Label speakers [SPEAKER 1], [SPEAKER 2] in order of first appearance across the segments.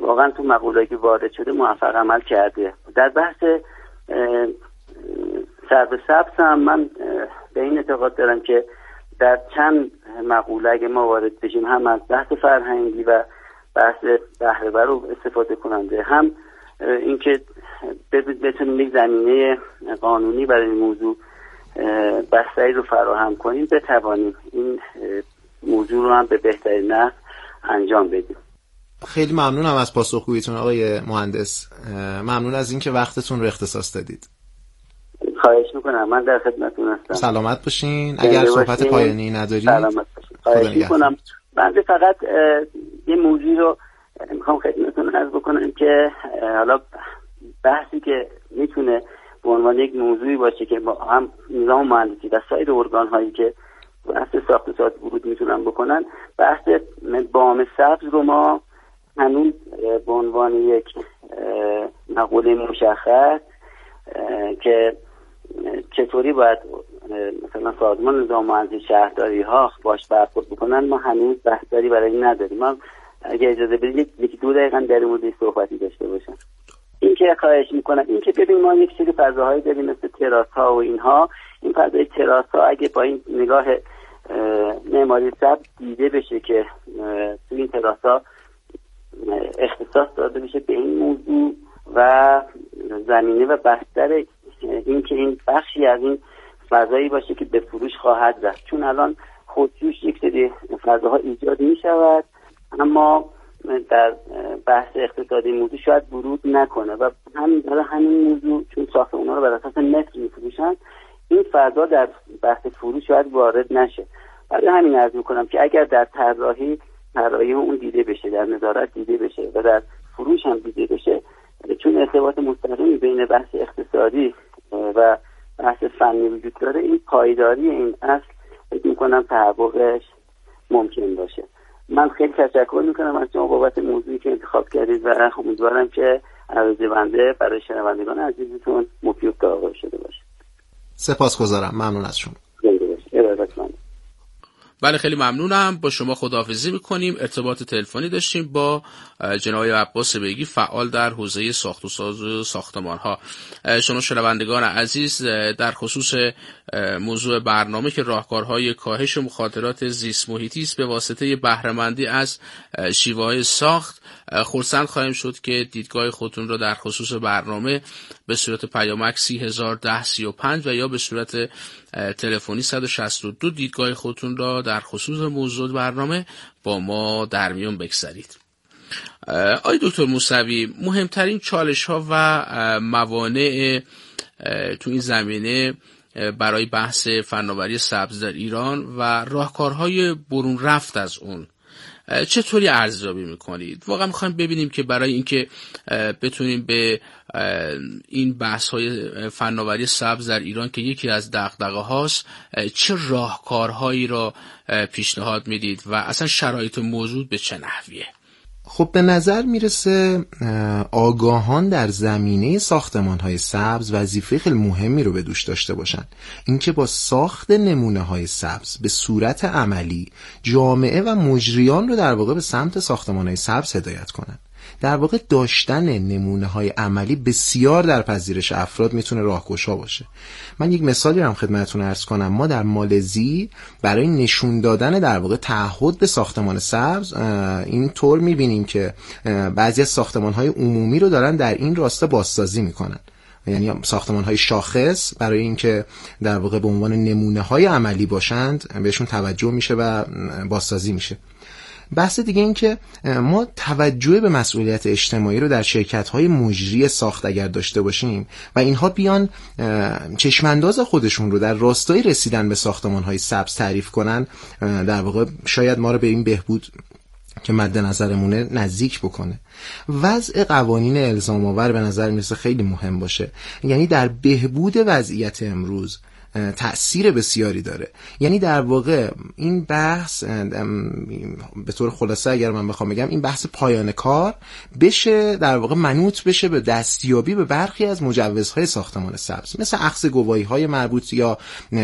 [SPEAKER 1] واقعا تو مقوله‌ای که وارد شده موفق عمل کرده. در بحث سرب سبز هم من به این اعتقاد دارم که در چند مقوله اگه ما وارد بشیم، هم از بحث فرهنگی و بحث بهره‌ور رو استفاده کننده، هم اینکه بتونیم یک زمینه قانونی برای این موضوع بستری رو فراهم کنیم، بتوانیم این موضوع رو هم به بهترین نحو انجام بدیم.
[SPEAKER 2] خیلی ممنونم از پاسخگوییتون آقای مهندس. ممنون از اینکه وقتتون رو اختصاص دادید.
[SPEAKER 1] خواهش میکنم، من در خدمتتون هستم.
[SPEAKER 2] سلامت باشین. اگر صحبت پایانی ندارید
[SPEAKER 1] سلامت باشین. خواهش میکنم. من فقط یه موضوع رو میخوام خدمتتون عرض بکنم که حالا بحثی که میتونه به عنوان یک موضوعی باشه که با هم نظام مهندسی و سایر ارگان هایی که بحث ساخت و ساز ورود میتونن بکنن، بحث بام سبز رو ما هنوز به عنوان یک مقوله مشخص که چطوری باید مثلا سازمان نظام مهندسی شهرداری ها باش برخورد بکنن، ما هنوز بحثی برای این نداریم. ما اگه اجازه بدید یک دو دقیقه در مورد صحبتی داشته باشم. این که خواهش میکنم، این که ببین ما یک سری فضاهایی داریم مثل تراس ها و اینها، این فضای تراس ها اگه با این نگاه معماری سبز دیده بشه که تو این تراس ها اختصاص داده بشه به این موضوع و زمینه و بستر این که این بخشی از این فضایی باشه که به فروش خواهد رفت، چون الان خودجوش یک سری فضاها ایجاد می شود اما در بحث اقتصادی موضوع شاید ورود نکنه و همین موضوع چون ساخت اونا رو بر اساس متر می‌فروشن، این فضا در بحث فروش شاید وارد نشه. برای همین عرض می‌کنم که اگر در طراحی اون دیده بشه، در نظارت دیده بشه و در فروش هم دیده بشه، چون ارتباط مستقیمی بین بحث اقتصادی و بحث فنی وجود داره، این پایداری این اصل فکر می‌کنم تحققش ممکن باشه. من خیلی تشکر میکنم از شما بابت موضوعی که انتخاب کردید و امیدوارم که عرضه بنده برای شنوندگان عزیزتون مفید واقع شده باشه.
[SPEAKER 2] سپاسگزارم. ممنون از شما.
[SPEAKER 3] بله خیلی ممنونم. با شما خداحافظی میکنیم. ارتباط تلفنی داشتیم با جناب عباس بیگی، فعال در حوزه ساخت و ساز و ساختمان ها. شما شنوندگان عزیز در خصوص موضوع برنامه که راهکارهای کاهش مخاطرات زیست محیطی است به واسطه بهره‌مندی از شیوه‌های ساخت، خرسند خواهیم شد که دیدگاه خودتون را در خصوص برنامه به صورت پیامک 301035 و یا به صورت تلفنی 162 دیدگاه خودتون را در خصوص موضوع برنامه با ما در میون بگذارید. آقای دکتر موسوی، مهمترین چالش ها و موانع تو این زمینه برای بحث فناوری سبز در ایران و راهکارهای برون رفت از اون چطوری ارزیابی میکنید؟ واقعا میخوایم ببینیم که برای اینکه بتونیم به این بحث های فناوری سبز در ایران که یکی از دغدغه هاست چه راهکارهایی را پیشنهاد میدید و اصلا شرایط موجود به چه نحویه؟
[SPEAKER 2] خب به نظر میرسه آگاهان در زمینه ساختمان‌های سبز وظیفه خیلی مهمی رو به دوش داشته باشن، اینکه با ساخت نمونه‌های سبز به صورت عملی جامعه و مجریان رو در واقع به سمت ساختمان‌های سبز هدایت کنن. در واقع داشتن نمونه‌های عملی بسیار در پذیرش افراد میتونه راهگشا باشه. من یک مثالی رو خدمتتون عرض کنم. ما در مالزی برای نشون دادن در واقع تعهد به ساختمان سبز این طور میبینیم که بعضی از ساختمان‌های عمومی رو دارن در این راستا بازسازی میکنن، یعنی ساختمان‌های شاخص برای اینکه در واقع به عنوان نمونه‌های عملی باشند بهشون توجه میشه و بازسازی میشه. بحث دیگه این که ما توجه به مسئولیت اجتماعی رو در شرکت‌های مجری ساخت اگر داشته باشیم و اینها بیان چشمانداز خودشون رو در راستای رسیدن به ساختمان‌های سبز تعریف کنن، در واقع شاید ما رو به این بهبود که مد نظرمونه نزدیک بکنه. وضع قوانین الزام آور به نظر میرسه خیلی مهم باشه، یعنی در بهبود وضعیت امروز تأثیر بسیاری داره. یعنی در واقع این بحث به طور خلاصه اگر من بخوام بگم این بحث پایان کار بشه در واقع منوط بشه به دستیابی به برخی از مجوزهای ساختمان سبز، مثل اخذ گواهی‌های مربوط یا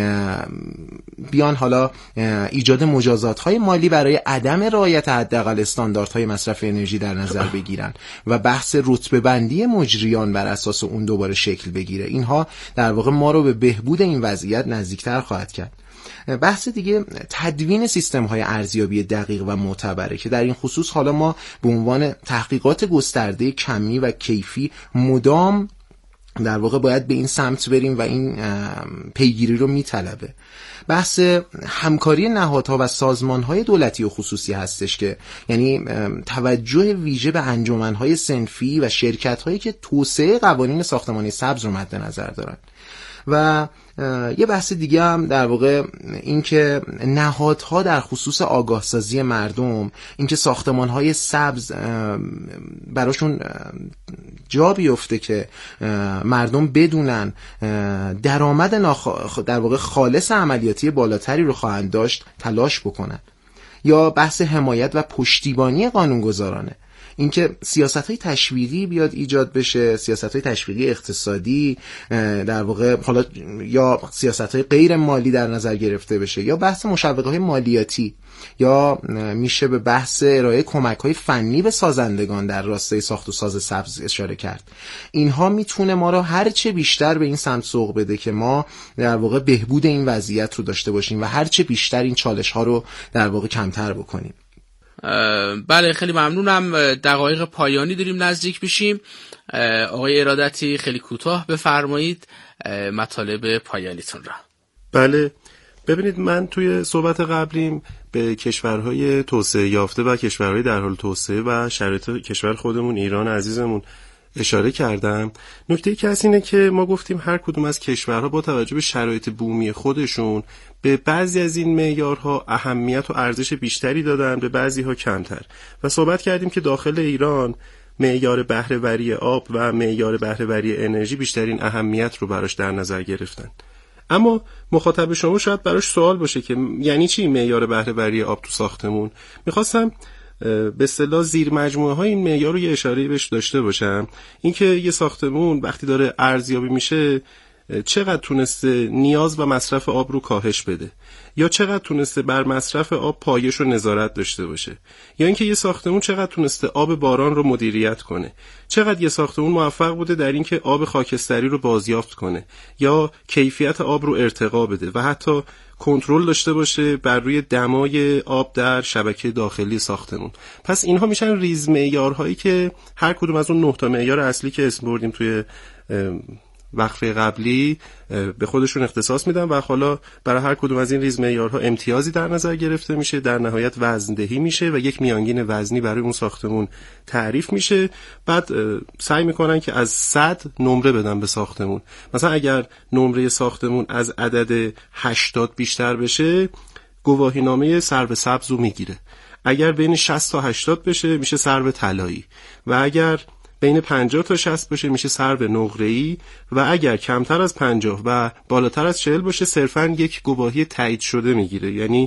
[SPEAKER 2] بیان حالا ایجاد مجازات‌های مالی برای عدم رعایت حداقل استانداردهای مصرف انرژی در نظر بگیرن و بحث رتبه بندی مجریان بر اساس اون دوباره شکل بگیره. اینها در واقع ما رو به بهبود این وضعیت نزدیکتر خواهد کرد. بحث دیگه تدوین سیستم‌های ارزیابی دقیق و معتبره که در این خصوص حالا ما به عنوان تحقیقات گسترده کمی و کیفی مدام در واقع باید به این سمت بریم و این پیگیری رو میطلبه. بحث همکاری نهادها و سازمانهای دولتی و خصوصی هستش که یعنی توجه ویژه به انجمنهای صنفی و شرکت‌هایی که توسعه قوانین ساختمانی سبز رو مد نظر دارن. و یه بحث دیگه هم در واقع این که نهادها در خصوص آگاه سازی مردم، این که ساختمان‌های سبز براشون جا بیفته که مردم بدونن درآمد در واقع خالص عملیاتی بالاتری رو خواهند داشت تلاش بکنن. یا بحث حمایت و پشتیبانی قانونگذارانه، اینکه سیاست‌های تشویقی بیاد ایجاد بشه، سیاست‌های تشویقی اقتصادی در واقع حالا یا سیاست‌های غیر مالی در نظر گرفته بشه، یا بحث مشوقه‌های مالیاتی، یا میشه به بحث ارائه کمک‌های فنی به سازندگان در راستای ساخت و ساز سبز اشاره کرد. اینها میتونه ما را هرچه بیشتر به این سمت سوق بده که ما در واقع بهبود این وضعیت رو داشته باشیم و هرچه بیشتر این چالش‌ها رو در واقع کمتر بکنیم.
[SPEAKER 3] بله خیلی ممنونم. دقایق پایانی داریم نزدیک بشیم. آقای ارادتی خیلی کوتاه بفرمایید مطالب پایانیتون را.
[SPEAKER 4] بله ببینید، من توی صحبت قبلیم به کشورهای توسعه یافته و کشورهای در حال توسعه و شرایط کشور خودمون ایران عزیزمون اشاره کردم. نکته که هست اینه که ما گفتیم هر کدوم از کشورها با توجه به شرایط بومی خودشون به بعضی از این معیارها اهمیت و ارزش بیشتری دادن، به بعضیها کمتر، و صحبت کردیم که داخل ایران معیار بهره‌وری آب و معیار بهره‌وری انرژی بیشترین اهمیت رو براش در نظر گرفتن. اما مخاطب شما شاید براش سوال باشه که یعنی چی معیار بهره‌وری آب تو ساختمون؟ میخواستم به اصطلاح زیر مجموعه های این معیار رو یه اشاره بهش داشته باشم. اینکه یه ساختمون وقتی داره ارزیابی میشه چقدر تونسته نیاز و مصرف آب رو کاهش بده، یا چقدر تونسته بر مصرف آب پایش و نظارت داشته باشه، یا اینکه یه ساختمون چقدر تونسته آب باران رو مدیریت کنه، چقدر یه ساختمون موفق بوده در اینکه آب خاکستری رو بازیافت کنه یا کیفیت آب رو ارتقا بده و حتی کنترل داشته باشه بر روی دمای آب در شبکه داخلی ساختمون. پس اینها میشن ریز معیارهایی که هر کدوم از اون 9 تا معیار اصلی که اسم بردیم توی وقفه قبلی به خودشون اختصاص میدن و حالا برای هر کدوم از این ریز معیارها امتیازی در نظر گرفته میشه، در نهایت وزندهی میشه و یک میانگین وزنی برای اون ساختمون تعریف میشه. بعد سعی میکنن که از 100 نمره بدن به ساختمون. مثلا اگر نمره ساختمون از عدد 80 بیشتر بشه گواهینامه سرو سبز رو میگیره، اگر بین 60 تا 80 بشه میشه سرو طلایی، و اگر بین 50 تا 60 باشه میشه سرو نقره‌ای، و اگر کمتر از 50 و بالاتر از 40 باشه صرفاً یک گواهی تایید شده میگیره، یعنی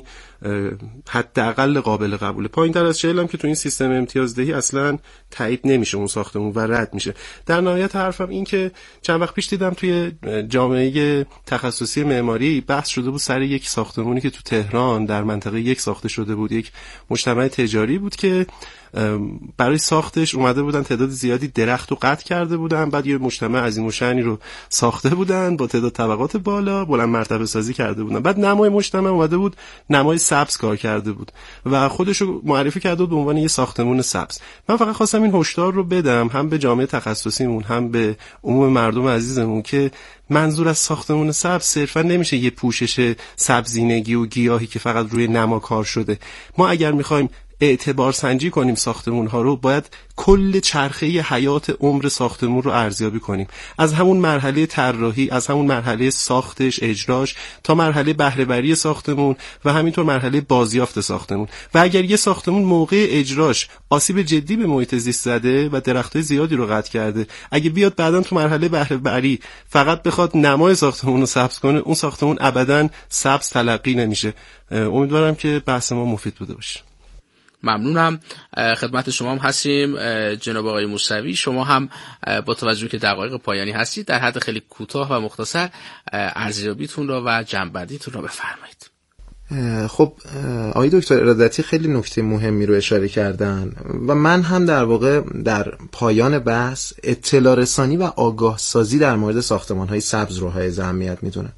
[SPEAKER 4] حداقل قابل قبوله. پایین‌تر از 40 هم که تو این سیستم امتیازدهی اصلاً تایید نمیشه اون ساختمون و رد میشه. در نهایت حرفم این که چند وقت پیش دیدم توی جامعه تخصصی معماری بحث شده بود سر یک ساختمونی که تو تهران در منطقه یک ساخته شده بود، یک مجتمع تجاری بود که برای ساختش اومده بودن تعداد زیادی درخت رو قطع کرده بودن، بعد یه مجتمع عظیم الشأنی رو ساخته بودن با تعداد طبقات بالا، بلند مرتبه سازی کرده بودن. بعد نمای مجتمع اومده بود نمای سبز کار کرده بود و خودش رو معرفی کرده بود به عنوان یه ساختمون سبز. من فقط خواستم این هشدار رو بدم هم به جامعه تخصصیمون هم به عموم مردم عزیزمون که منظور از ساختمون سبز صرفا نمیشه یه پوشش سبزینگی و گیاهی که فقط روی نما کار شده. ما اگر میخوایم اعتبار سنجی کنیم ساختمون ها رو، باید کل چرخه حیات عمر ساختمون رو ارزیابی کنیم، از همون مرحله طراحی، از همون مرحله ساختش، اجراش، تا مرحله بهره بری ساختمون و همینطور مرحله بازیافت ساختمون. و اگر یه ساختمون موقع اجراش آسیب جدی به محیط زیست زده و درختای زیادی رو قطع کرده، اگه بیاد بعداً تو مرحله بهره بری فقط بخواد نمای ساختمون رو سبز کنه، اون ساختمون ابداً سبز تلقی نمیشه. امیدوارم که بحث ما مفید بوده باشه.
[SPEAKER 3] ممنونم. خدمت شما هم هستیم جناب آقای موسوی. شما هم با توجه که دقایق پایانی هستید در حد خیلی کوتاه و مختصر ارزیابیتون را و جنبندیتون را بفرمایید.
[SPEAKER 2] خب آقای دکتر ارادتی خیلی نکته مهمی رو اشاره کردن و من هم در واقع در پایان بحث اطلاع رسانی و آگاه سازی در مورد ساختمان‌های سبز رو حائز اهمیت میدونم.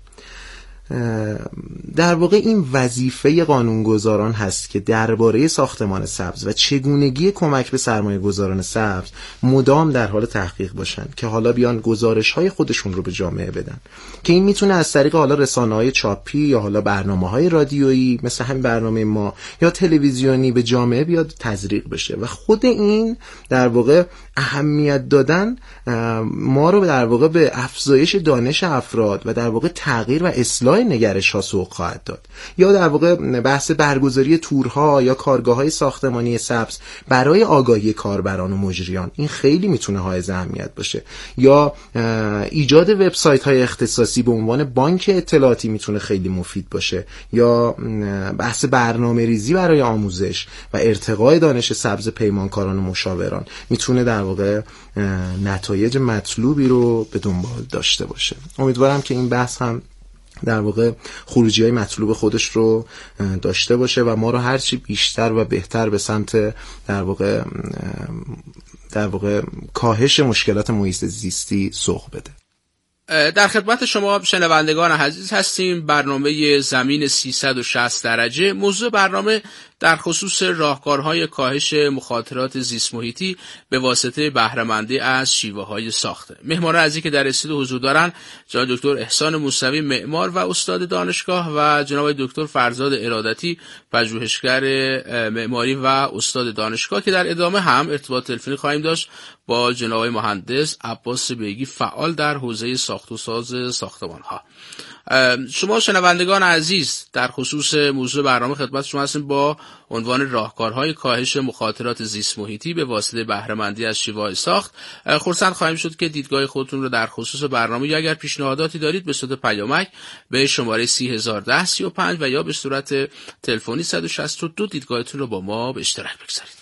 [SPEAKER 2] در واقع این وظیفه قانونگذاران هست که درباره ساختمان سبز و چگونگی کمک به سرمایه گذاران سبز مدام در حال تحقیق باشن که حالا بیان گزارش‌های خودشون رو به جامعه بدن، که این میتونه از طریق حالا رسانه‌های چاپی یا حالا برنامه‌های رادیویی مثل همین برنامه ما یا تلویزیونی به جامعه بیاد تزریق بشه. و خود این در واقع اهمیت دادن ما رو در واقع به افزایش دانش افراد و در واقع تغییر و اصلاح نگرش ها سوق خواهد داد. یا در واقع بحث برگزاری تورها یا کارگاه‌های ساختمانی سبز برای آگاهی کاربران و مجریان، این خیلی میتونه حائز اهمیت باشه. یا ایجاد وبسایت‌های اختصاصی به عنوان بانک اطلاعاتی میتونه خیلی مفید باشه. یا بحث برنامه‌ریزی برای آموزش و ارتقای دانش سبز پیمانکاران و مشاوران میتونه در واقع نتایج مطلوبی رو به دنبال داشته باشه. امیدوارم که این بحث هم در واقع خروجی‌های مطلوب خودش رو داشته باشه و ما رو هرچی بیشتر و بهتر به سمت در واقع کاهش مشکلات محیط زیستی سوق بده.
[SPEAKER 3] در خدمت شما شنوندگان عزیز هستیم. برنامه زمین 360 درجه. موضوع برنامه در خصوص راهکارهای کاهش مخاطرات زیست محیطی به واسطه بهره‌مندی از شیوه‌های ساخته. مهمان عزیزی که در استودیو حضور دارند جناب دکتر احسان موسوی، معمار و استاد دانشگاه، و جناب دکتر فرزاد ارادتی، پژوهشگر معماری و استاد دانشگاه، که در ادامه هم ارتباط تلفنی خواهیم داشت با جناب مهندس عباس بیگی، فعال در حوزه ساخت و ساز ساختمان‌ها. شما شنوندگان عزیز در خصوص موضوع برنامه خدمت شما هستیم با عنوان راهکارهای کاهش مخاطرات زیست محیطی به واسطه بهره‌مندی از شیوه‌های ساخت. خرسند خواهیم شد که دیدگاه خودتون رو در خصوص برنامه یا اگر پیشنهاداتی دارید به صورت پیامک به شماره 301035 و یا به صورت تلفنی 162 دیدگاهتون رو با ما به اشتراک بگذارید.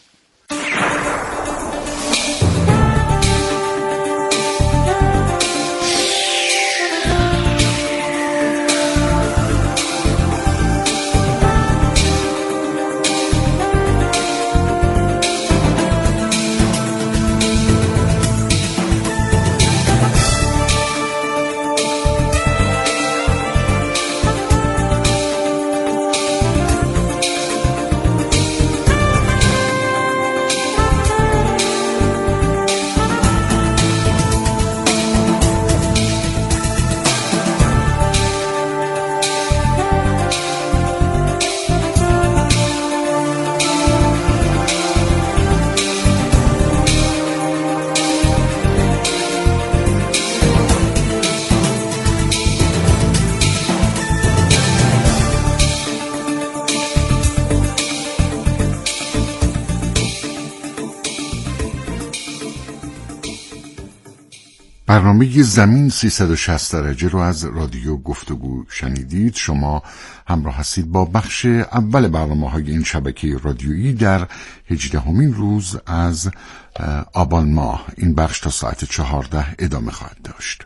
[SPEAKER 5] برنامه زمین 360 درجه رو از رادیو گفتگو شنیدید. شما همراه هستید با بخش اول برنامه‌های این شبکه رادیویی در 18مین روز از آبان ماه. این بخش تا ساعت 14 ادامه خواهد داشت.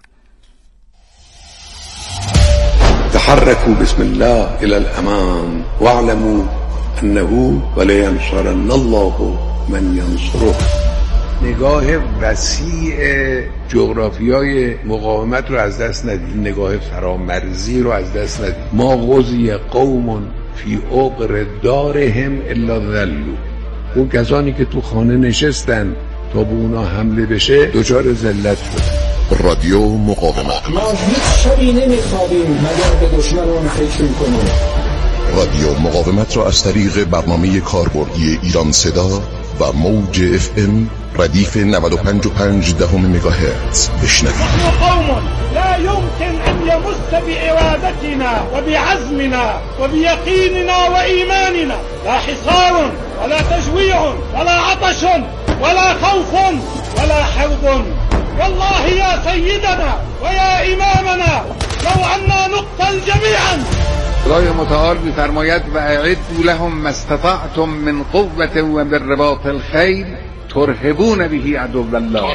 [SPEAKER 6] تحركوا بسم الله الى الامام واعلموا انه ولينصرن الله من ينصره. نگاه وسیع جغرافیای مقاومت رو از دست ندید، نگاه فرامرزی رو از دست ندید. ما غزی قوم فی عقر دارهم الا ذلوا. اون کسانی که تو خانه نشستن تا به اونا حمله بشه دچار ذلت شد.
[SPEAKER 5] رادیو مقاومت.
[SPEAKER 7] ما هیچ شبی نمیخوابیم مگر به دشمنان فکر میکنیم. رادیو مقاومت را از طریق برنامه کاربردی ایران صدا و موج FM ردیف 95.5 مگاهرتز بشنوید.
[SPEAKER 8] نحن قوم لا يمكن أن يمس بإرادتنا وبعزمنا وبيقيننا وإيماننا لا حصار ولا تجويع ولا عطش ولا خوف ولا حرب. والله يا سيدنا ويا إمامنا لو أننا نقتل جميعا.
[SPEAKER 6] خدای متعال می‌فرماید و اعدوا لهم ما استطعتم من قوة و بالرباط الخیل ترهبون به عدو الله.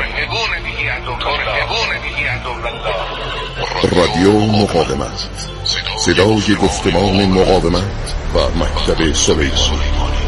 [SPEAKER 7] رادیو مقاومت، صدای گفتمان مقاومت و مکتب سلیمانی.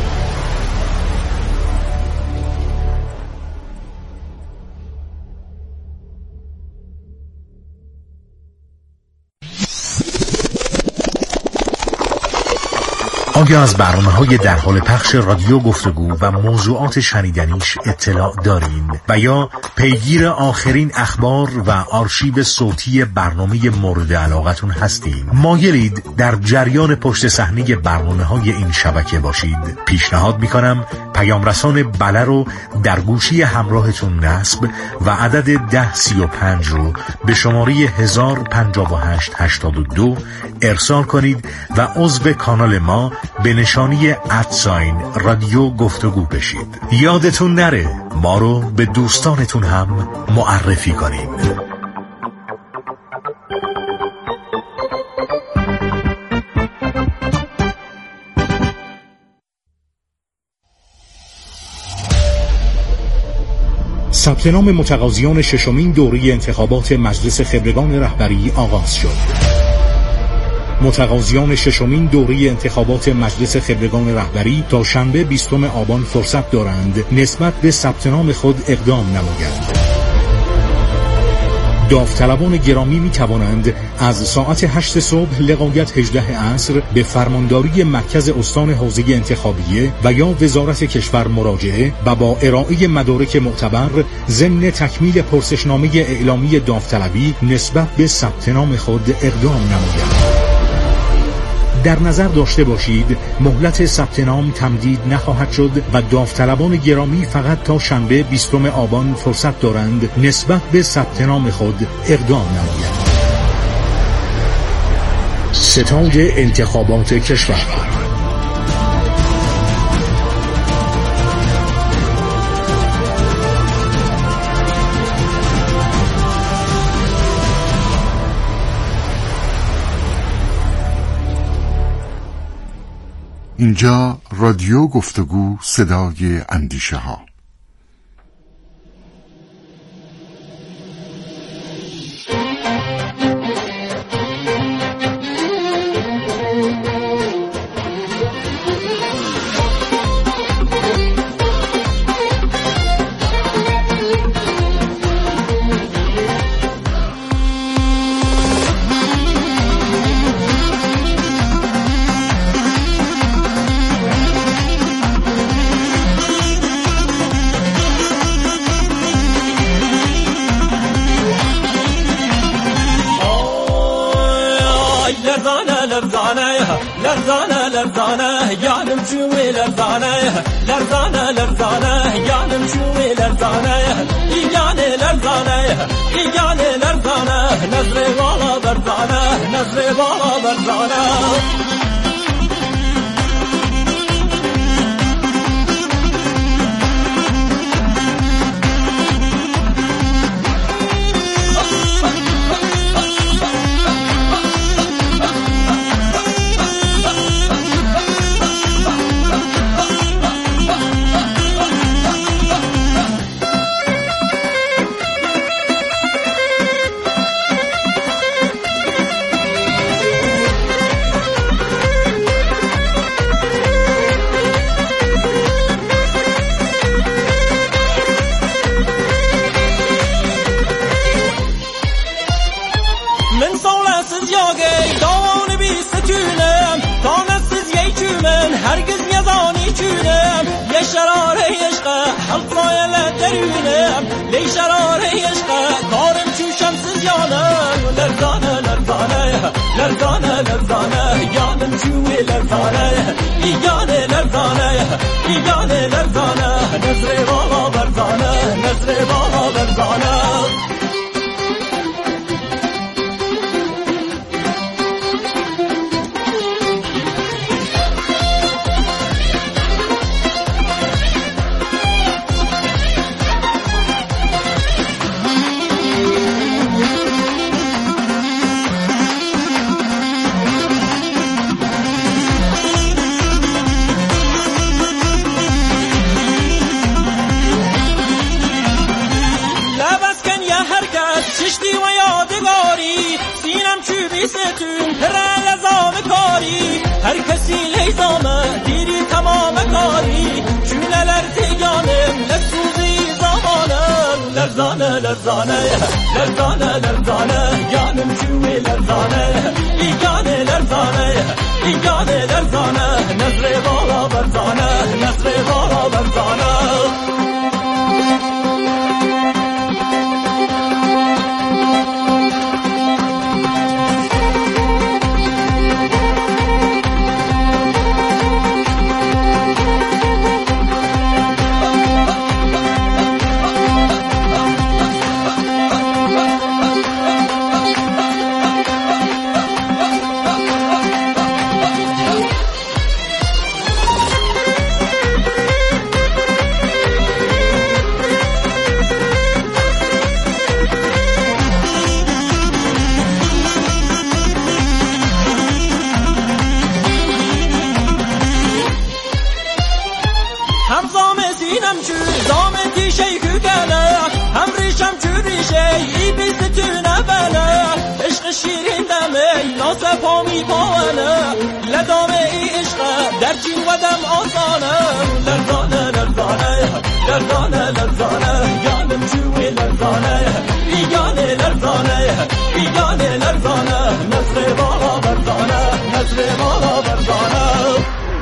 [SPEAKER 9] آیا از برنامه‌های در حال پخش رادیو گفتگو و موضوعات شنیدنیش اطلاع دارین و یا پیگیر آخرین اخبار و آرشیو صوتی برنامه مورد علاقتون هستین؟ مایلید در جریان پشت صحنه برنامه‌های این شبکه باشید؟ پیشنهاد می‌کنم پیام رسان بله رو در گوشی همراهتون نصب و عدد 1035 رو به شماره 105882 ارسال کنید و عضو کانال ما به نشانی رادیو گفتگو بشید. یادتون نره ما رو به دوستانتون هم معرفی کنید. ثبت نام متقاضیان ششمین دوره انتخابات مجلس خبرگان رهبری آغاز شد. متقاضیان ششمین دوره انتخابات مجلس خبرگان رهبری تا شنبه 20 آبان فرصت دارند نسبت به ثبت نام خود اقدام نمایند. داوطلبان گرامی می توانند از ساعت 8 صبح لغایت 18 عصر به فرمانداری مرکز استان حوزه انتخابیه و یا وزارت کشور مراجعه و با ارائه مدارک معتبر ضمن تکمیل پرسشنامه اعلامی داوطلبی نسبت به ثبت نام خود اقدام نمایند. در نظر داشته باشید مهلت ثبت نام تمدید نخواهد شد و داوطلبان گرامی فقط تا شنبه 20 آبان فرصت دارند نسبت به ثبت نام خود اقدام نمایند. ستاد انتخابات کشور.
[SPEAKER 5] اینجا رادیو گفتگو، صدای اندیشه ها.
[SPEAKER 10] لرزانه جانم شوي لرزانه لرزانه لرزانه جانم شوي لرزانه يجاني لرزانه يجاني لرزانه نزري والا برزانه نزري والا برزانه لي شراري عشقه كارم شو شمس زيانه لرزانه لرزانه لرزانه لرزانه یانم جوی لرزانه یانه لرزانه یانه لرزانه نظر بالا برزانه نظر بالا برزانه چشتی و یادگاری سینم چوبی ستون پر لزام کاری هر کسی لیزامه دیری تمام کاری جونلر تیانم لسوزی زمانم لرزانه لرزانه لرزانه لرزانه یانم جوی لرزانه یانه لرزانه یانه لرزانه نظر بالا برزانه نظر بالا برزانه شیرین دمه ناسه پا می پاونه لدامه ای عشقه در جین و دم آسانه لرزانه لرزانه لرزانه لرزانه یانم جوی لرزانه یانه لرزانه یانه لرزانه نظر بالا برزانه نظر بالا برزانه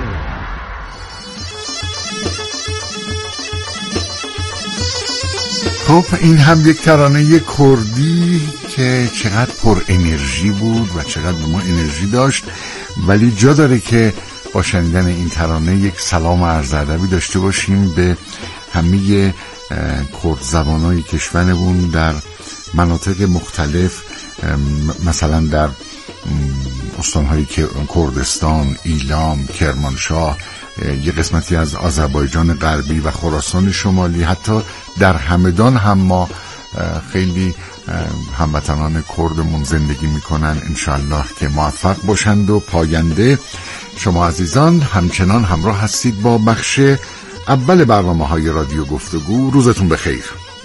[SPEAKER 5] خب این هم یک ترانه کردی که چقدر پر انرژی بود و چقدر به ما انرژی داشت، ولی جا داره که با شنیدن این ترانه یک سلام و عرض ادبی داشته باشیم به همه کرد زبانای کشورمون در مناطق مختلف، مثلا در استانهای کردستان، ایلام، کرمانشاه، یه قسمتی از آذربایجان غربی و خراسان شمالی، حتی در همدان هم ما خیلی هموطنان کردمون زندگی میکنن. انشالله که موفق باشند و پاینده. شما عزیزان همچنان همراه هستید با بخش اول برنامه‌های رادیو گفتگو. روزتون بخیر.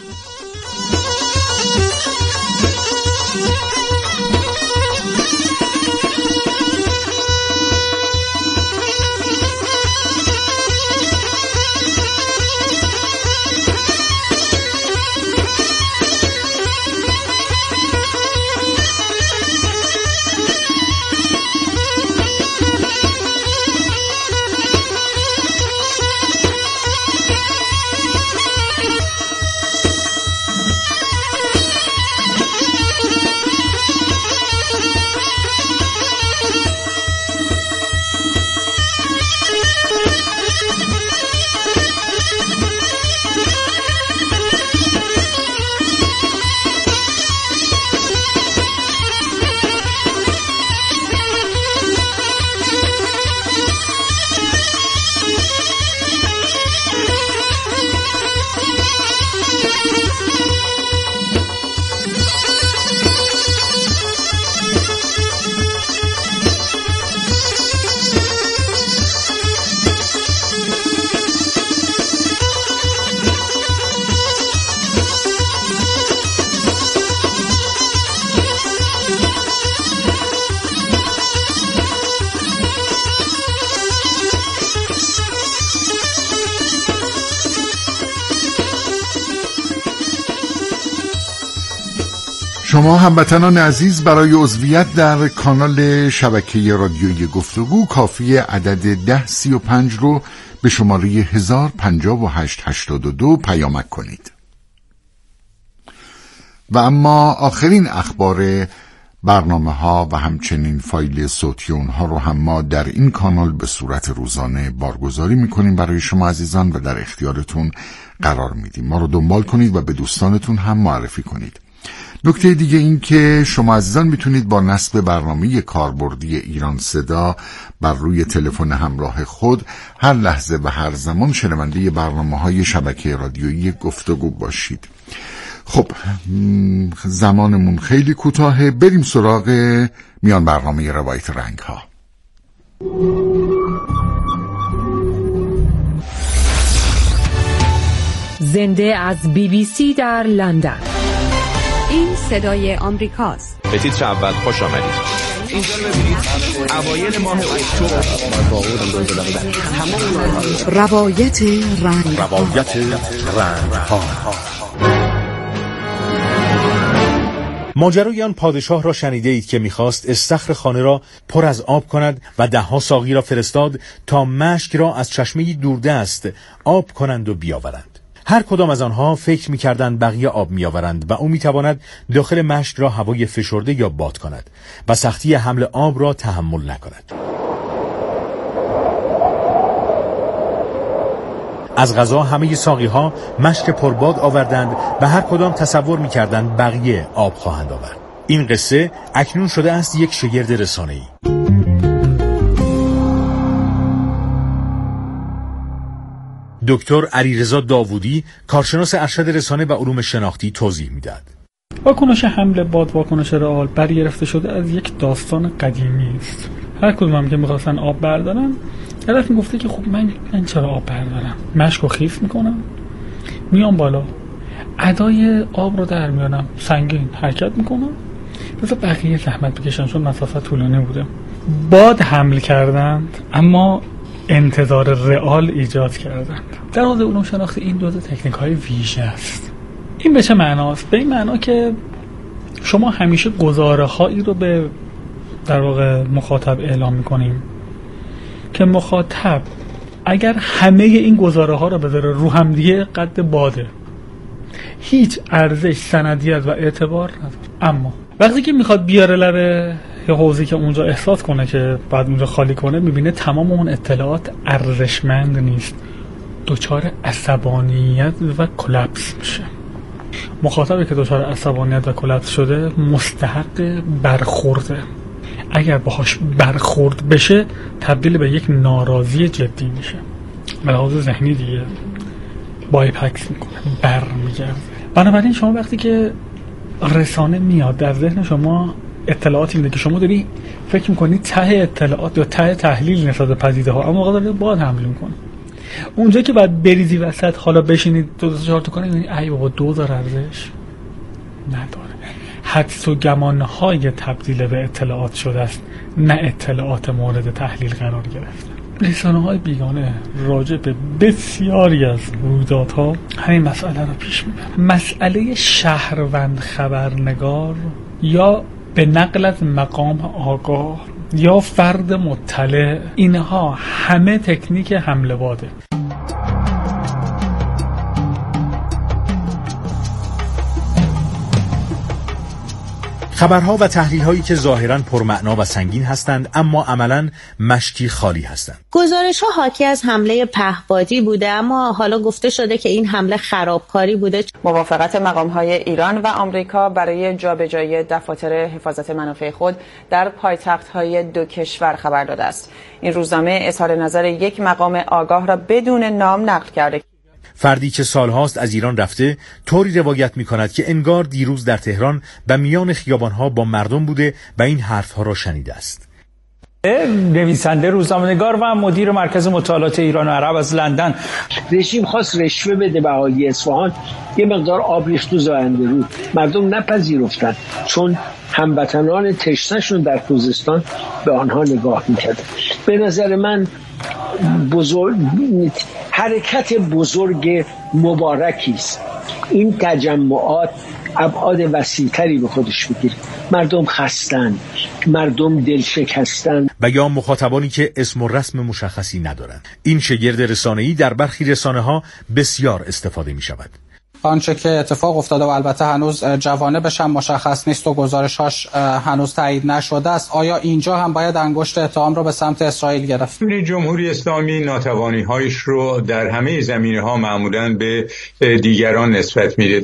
[SPEAKER 5] شما هموطنان عزیز برای عضویت در کانال شبکه رادیویی گفتگو کافی عدد 1035 رو به شماره 105882 پیامک کنید. و اما آخرین اخبار برنامه‌ها و همچنین فایل صوتی اونها رو هم ما در این کانال به صورت روزانه بارگذاری میکنیم برای شما عزیزان و در اختیارتون قرار میدیم. ما رو دنبال کنید و به دوستانتون هم معرفی کنید. نکته دیگه این که شما عزیزان میتونید با نصب برنامه کاربردی ایران صدا بر روی تلفن همراه خود هر لحظه و هر زمان شنونده برنامه‌های شبکه رادیویی گفتگو باشید. خب زمانمون خیلی کوتاهه، بریم سراغ میان برنامه روایت رنگ ها.
[SPEAKER 11] زنده از BBC در لندن. این صدای آمریکاست.
[SPEAKER 12] به تیتر اول خوش آمدید. اینجا ببینید اوایل ماه اکتبر
[SPEAKER 11] روایت رنگ ها.
[SPEAKER 9] ماجرای آن پادشاه را شنیده اید که می‌خواست استخر خانه را پر از آب کند و 10 ساقی را فرستاد تا مشک را از چشمه دوردست آب کنند و بیاورند. هر کدام از آنها فکر می‌کردند بقیه آب می‌آورند و او می‌تواند داخل مشک را هوای فشرده یا باد کند و سختی حمل آب را تحمل نکند. از قضا همه ساقی‌ها مشک پرباد آوردند و هر کدام تصور می‌کردند بقیه آب خواهند آورد. این قصه اکنون شده است یک شگرد رسانه‌ای. دکتر علیرضا داوودی، کارشناس ارشد رسانه و علوم شناختی، توضیح می‌دهد.
[SPEAKER 13] واکنش حمل باد واکنش رئال برگرفته شده از یک داستان قدیمی است. هر کدوم هم که می‌خواستن آب بردارن، طرف میگفته که خب من چرا آب بردارم؟ مشکو خیس میکنم، میام بالا، ادای آب رو در میانم، سنگین حرکت میکنم، بذار بقیه زحمت بکشن چون مسافت طولانی بوده. باد حمل کردند اما انتظار رئال ایجاد کردند. در حوزه علوم شناختی این دو تکنیک های ویژه است. این به چه معناست؟ به این معنا که شما همیشه گزاره هایی رو به در واقع مخاطب اعلام میکنیم که مخاطب اگر همه این گزاره ها رو بذاره رو هم دیگه قد باده، هیچ ارزش، سندیت و اعتبار نداره. اما وقتی که میخواد بیاره لب یه حوزه‌ای که اونجا احساس کنه که بعد اونجا خالی کنه، میبینه تمام اون اطلاعات ارزشمند نیست، دچار عصبانیت و کلاپس میشه. مخاطبی که دچار عصبانیت و کلاپس شده مستحق برخورده. اگر باهاش برخورد بشه تبدیل به یک ناراضی جدی میشه، به لحاظ ذهنی دیگه بایپکس میکنه، برمیگرده. بنابراین شما وقتی که رسانه میاد در ذهن شما اطلاعاتی میده که شما داری فکر میکنی ته اطلاعات یا ته تحلیل نسبت به پدیده ها، اما واقعا داره باد حمل میکنه. اونجا که بعد بریزی وسط، حالا بشینید 2-4 تا کنید، یعنی ای بابا 2000 ارزش نداره. حدس و گمانهای تبدیل به اطلاعات شده است، نه اطلاعات مورد تحلیل قرار گرفته. رسانه‌های بیگانه راجع به بسیاری از رویدادها همین مسئله رو پیش میبرن. مسئله شهروند خبرنگار یا به نقل از مقام آگاه یا فرد مطلع، اینها همه تکنیک حمله باده.
[SPEAKER 9] خبرها و تحلیل‌هایی که ظاهراً پرمعنا و سنگین هستند اما عملاً مشتی خالی هستند.
[SPEAKER 14] گزارش‌ها حاکی از حمله پهپادی بوده، اما حالا گفته شده که این حمله خرابکاری بوده.
[SPEAKER 15] موافقت مقام‌های ایران و آمریکا برای جابجایی دفاتر حفاظت منافع خود در پایتخت‌های دو کشور خبر داده است. این روزنامه اظهار نظر یک مقام آگاه را بدون نام نقل کرده.
[SPEAKER 9] فردی که سالهاست از ایران رفته طوری روایت می‌کند که انگار دیروز در تهران و میان خیابان‌ها با مردم بوده و این حرف‌ها را شنیده است.
[SPEAKER 16] نویسنده، روزنامه‌نگار و مدیر مرکز مطالعات ایران و عرب از لندن.
[SPEAKER 17] رژیم خواست رشوه بده به اهالی اصفهان، یه مقدار آب ریخت تو زاینده رود، مردم نپذیرفتن چون هموطنان تشنه‌شون در خوزستان به آنها نگاه می‌کردن. به نظر من حرکت بزرگ مبارکی است. این تجمعات ابعاد وسیع‌تری به خودش میگیره. مردم خستن، مردم دلشکستن
[SPEAKER 9] و یا مخاطبانی که اسم و رسم مشخصی ندارند. این شگرد رسانه‌ای در برخی رسانه‌ها بسیار استفاده می‌شود.
[SPEAKER 18] آنچه که اتفاق افتاده و البته هنوز جوانبش هم مشخص نیست و گزارش‌هاش هنوز تایید نشده است، آیا اینجا هم باید انگشت اتهام رو به سمت اسرائیل گرفت؟
[SPEAKER 19] جمهوری اسلامی ناتوانی‌هایش رو در همه زمینه‌ها معمولاً به دیگران نسبت میده.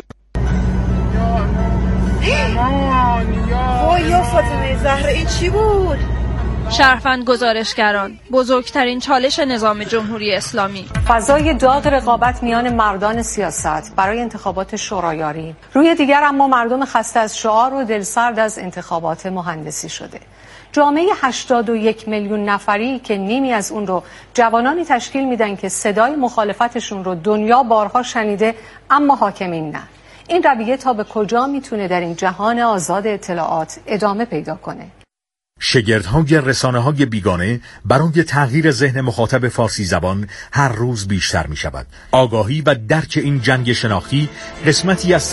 [SPEAKER 20] یا فاطمه زهرا این چی بود؟
[SPEAKER 21] شرفند گزارشگران، بزرگترین چالش نظام جمهوری اسلامی.
[SPEAKER 22] فضای داغ رقابت میان مردان سیاست برای انتخابات شورایاری. روی دیگر اما مردم خسته از شعار و دلسرد از انتخابات مهندسی شده. جامعه 81 میلیون نفری که نیمی از اون رو جوانانی تشکیل میدن که صدای مخالفتشون رو دنیا بارها شنیده اما حاکمین نه. این رویه تا به کجا میتونه در این جهان آزاد اطلاعات ادامه پیدا کنه؟
[SPEAKER 9] شگردهای رسانه‌های بیگانه برای تغییر ذهن مخاطب فارسی زبان هر روز بیشتر می شود. آگاهی و درک این جنگ شناختی قسمتی از